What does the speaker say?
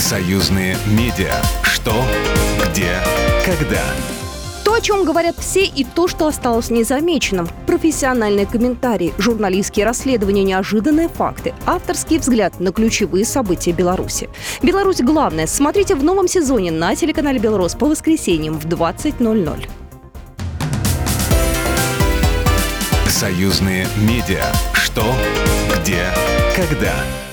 Союзные медиа. Что, где, когда. То, о чем говорят все, и то, что осталось незамеченным. Профессиональные комментарии, журналистские расследования, неожиданные факты, авторский взгляд на ключевые события Беларуси. «Беларусь. Главное» смотрите в новом сезоне на телеканале «Белрос» по воскресеньям в 20:00. Союзные медиа. Что, где, когда.